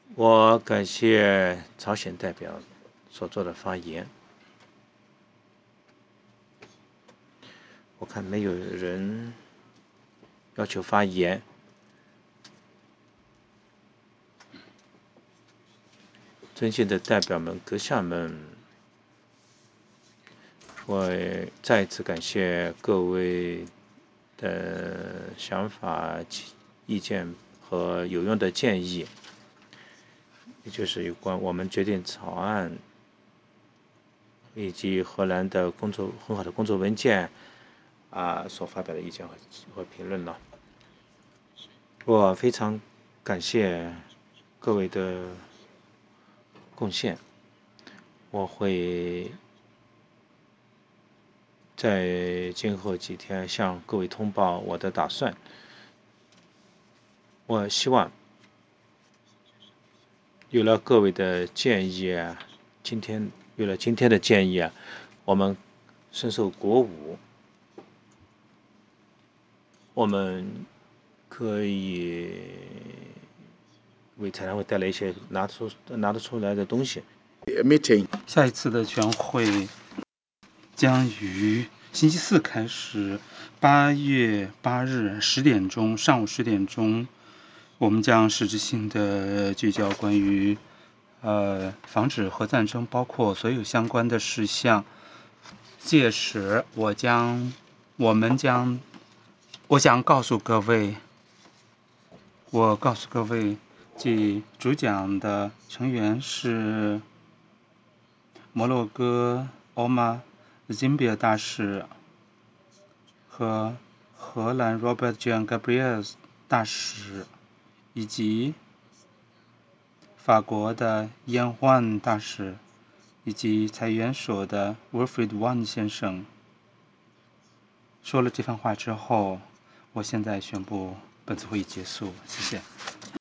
我感谢朝鲜代表所做的发言。我看没有人要求发言。尊敬的代表们、阁下们，我再次感谢各位的想法、意见和有用的建议，也就是有关我们决定草案以及荷兰的很好的工作文件所发表的意见和评论了。我非常感谢各位的贡献，我会在今后几天向各位通报我的打算。我希望有了各位的建议今天的建议我们深受鼓舞，我们可以为台湾会带来一些拿得出来的东西。 下一次的全会将于星期四开始，8月8日上午10点钟，我们将实质性的聚焦关于防止核战争，包括所有相关的事项。届时我想告诉各位，即主讲的成员是摩洛哥欧玛金比尔大使和荷兰 Robert Jan Gabriels 大使，以及法国的燕焕大使，以及财源所的 Wilfried Wan 先生。说了这番话之后，我现在宣布本次会议结束，谢谢。